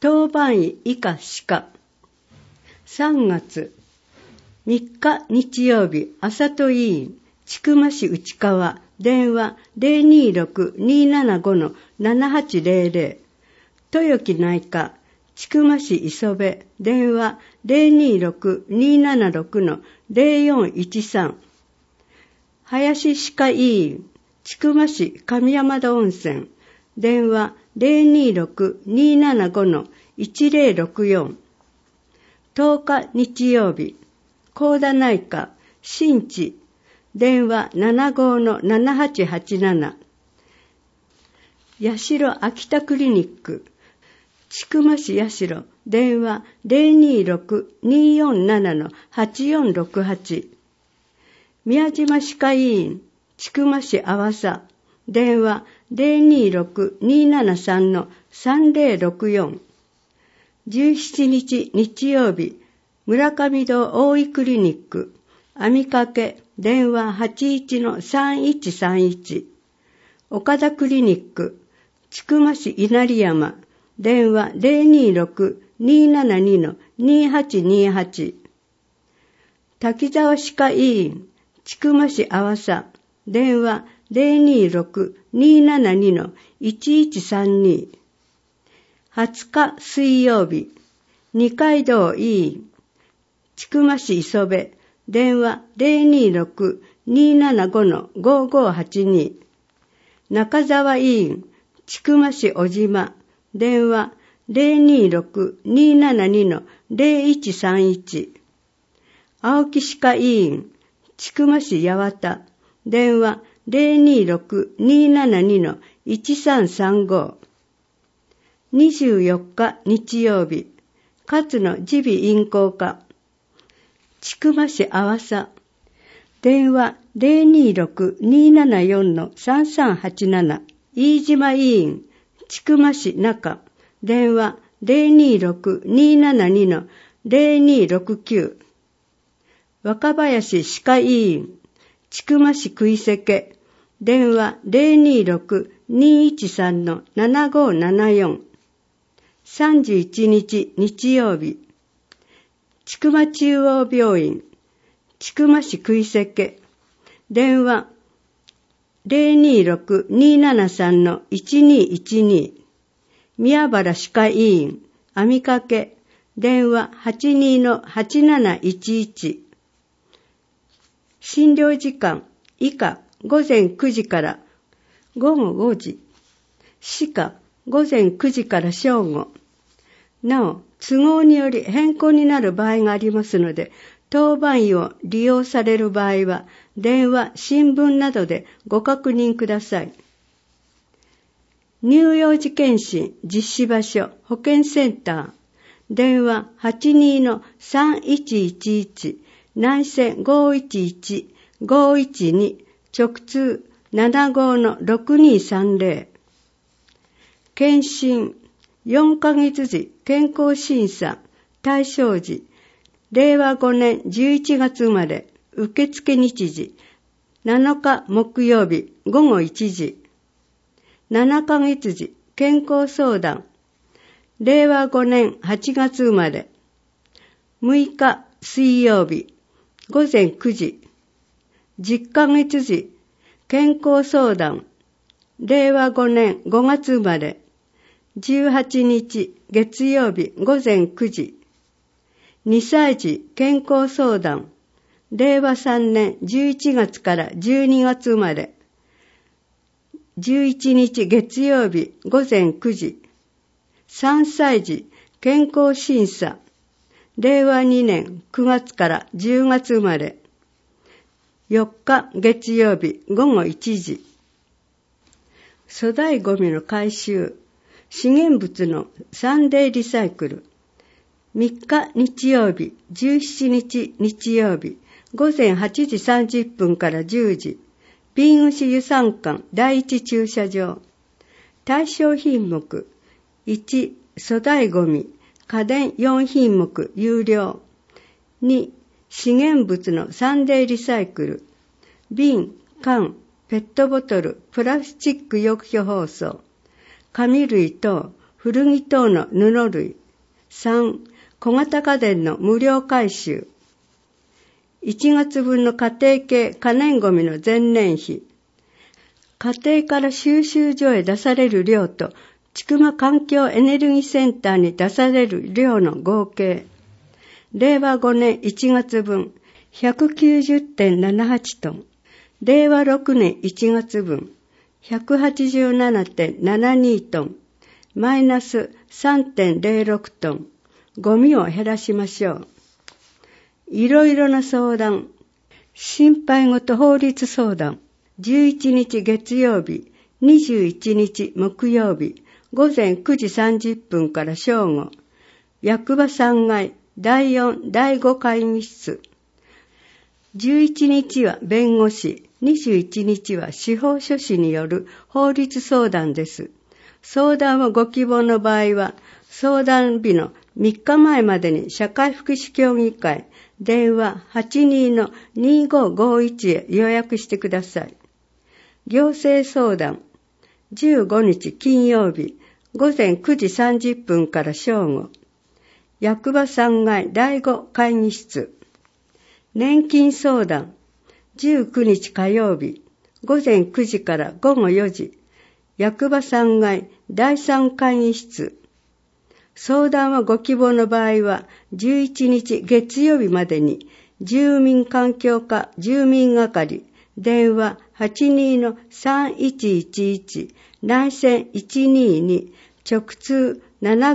当番医以下歯科。3月3日日曜日、朝戸医院、千曲市内川、電話 026-275-7800。豊木内科、千曲市磯部、電話 026-276-0413。林歯科医院、千曲市上山田温泉、電話 026-275-1064。10日日曜日、高田内科、新地、電話 75-7887。八代秋田クリニック、千曲市八代、電話 026-247-8468。宮島歯科医院、千曲市阿波佐、電話 026-273-3064。17日日曜日、村上堂大井クリニック、網掛け、電話 81-3131。岡田クリニック、千曲市稲荷山、電話 026-272-2828。滝沢歯科医院、千曲市阿波佐、電話 026-272-1132。20日水曜日、二階堂医院、千曲市磯部、電話 026-275-5582。中沢医院、千曲市小島、電話 026-272-0131。青木歯科医院、千曲市八幡、電話 026-272-1335。24日日曜日、勝野耳鼻咽喉科、千曲市阿波佐、電話 026-274-3387。飯島医院、千曲市中、電話 026-272-0269。若林歯科医院、千曲市食瀬、電話 026-213-7574。31日日曜日、千曲中央病院、千曲市食瀬、電話 026-273-1212。宮原歯科医院、網掛け、電話 82-8711。診療時間以下午前9時から午後5時、歯科午前9時から正午。なお、都合により変更になる場合がありますので、当番医を利用される場合は、電話、新聞などでご確認ください。乳幼児検診実施場所、保健センター、電話 82-3111、内線 511-512、直通 75-6230。検診、4ヶ月時健康審査対象時、令和5年11月生まれ、受付日時、7日木曜日午後1時。7ヶ月時健康相談、令和5年8月生まれ、6日水曜日午前9時。10ヶ月時健康相談、令和5年5月生まれ、18日月曜日午前9時。2歳児健康相談、令和3年11月から12月生まれ、11日月曜日午前9時。3歳児健康審査、令和2年9月から10月生まれ、4日月曜日午後1時。粗大ごみの回収、資源物のサンデーリサイクル。3日日曜日、17日日曜日、午前8時30分から10時。瓶牛湯山館第一駐車場。対象品目、1、粗大ごみ、家電4品目有料。2、資源物のサンデーリサイクル。瓶、缶、ペットボトル、プラスチック容器包装。紙類等、 古着等の布類。3、小型家電の無料回収。1月分の家庭系可燃ごみの前年比。家庭から収集所へ出される量と、千曲環境エネルギーセンターに出される量の合計。令和5年1月分、190.78 トン。令和6年1月分、187.72 トン。マイナス 3.06 トン。ゴミを減らしましょう。いろいろな相談。心配事法律相談。11日月曜日、21日木曜日、午前9時30分から正午。役場3階、第4、第5会議室。11日は弁護士、21日は司法書士による法律相談です。相談をご希望の場合は、相談日の3日前までに社会福祉協議会、電話 82-2551 へ予約してください。行政相談、15日金曜日、午前9時30分から正午。役場3階第5会議室。年金相談、19日火曜日、午前9時から午後4時。役場3階第3会議室。相談をご希望の場合は、11日月曜日までに、住民環境課住民係、電話 82-3111、内線122、直通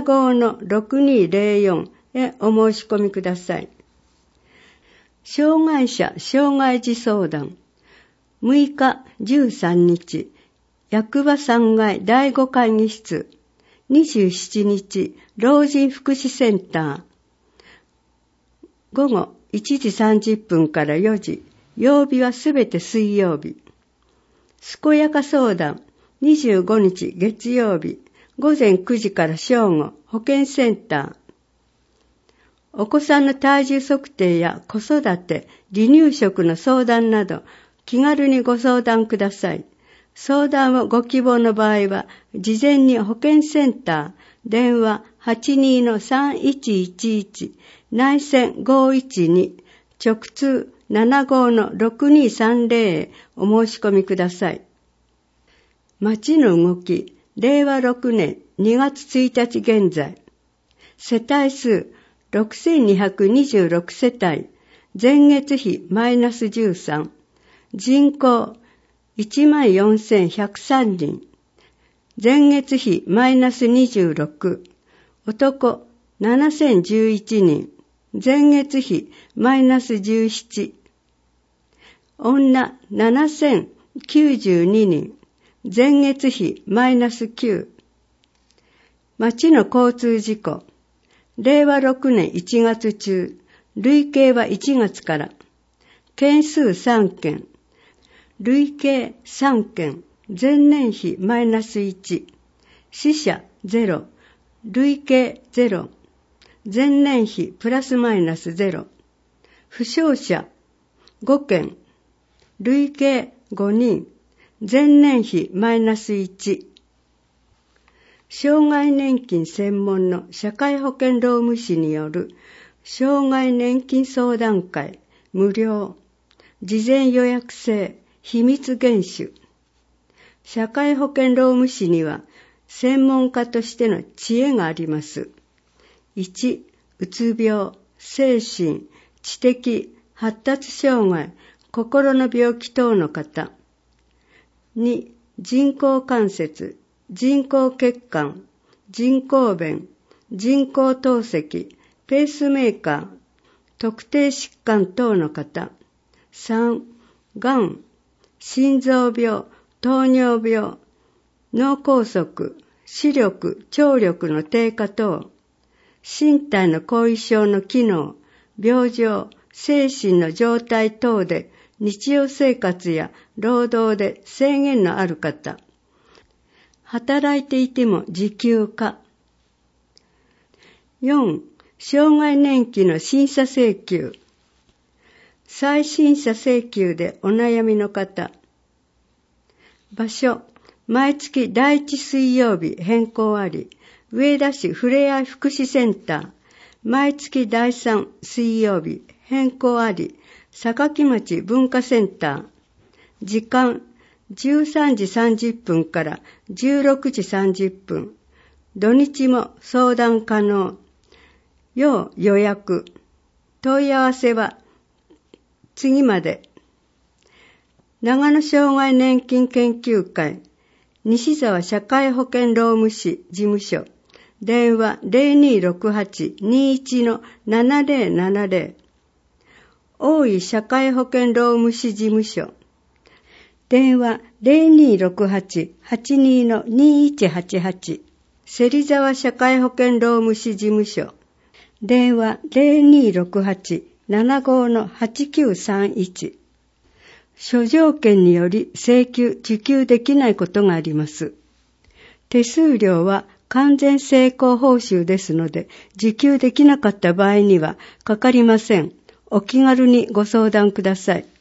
75-6204 へお申し込みください。障害者障害児相談、6日13日、役場3階第5会議室、27日、老人福祉センター。午後1時30分から4時、曜日はすべて水曜日。健やか相談、25日月曜日、午前9時から正午、保健センター。お子さんの体重測定や子育て、離乳食の相談など、気軽にご相談ください。相談をご希望の場合は、事前に保健センター、電話 82-3111、内線512、直通 75-6230 へお申し込みください。町の動き、令和6年2月1日現在、世帯数6226世帯、前月比マイナス13、人口14,103人、前月比マイナス26、男7011人、前月比マイナス17、女7092人、前月比マイナス9。町の交通事故、令和6年1月中、累計は1月から、件数3件、累計3件、前年比マイナス1、死者0、累計0、前年比プラスマイナス0、負傷者5件、累計5人、前年比マイナス1。障害年金専門の社会保険労務士による障害年金相談会無料、事前予約制、秘密厳守。社会保険労務士には専門家としての知恵があります。1、うつ病、精神、知的、発達障害、心の病気等の方。2、人工関節、人工血管、人工弁、人工透析、ペースメーカー、特定疾患等の方。3、がん、心臓病、糖尿病、脳梗塞、視力、聴力の低下等、身体の後遺症の機能、病状、精神の状態等で日常生活や労働で制限のある方、働いていても自給化。4、障害年金の審査請求。再審査請求でお悩みの方。場所、毎月第1水曜日変更あり、 上田市ふれあい福祉センター、毎月第3水曜日、変更あり、榊町文化センター、時間13時30分から16時30分、土日も相談可能。要予約。問い合わせは次まで。長野障害年金研究会、西沢社会保険労務士事務所、電話 0268-21-7070。大井社会保険労務士事務所、電話 0268-82-2188。芹沢社会保険労務士事務所、電話 0268-75-8931。諸条件により請求・受給できないことがあります。手数料は完全成功報酬ですので、受給できなかった場合にはかかりません。お気軽にご相談ください。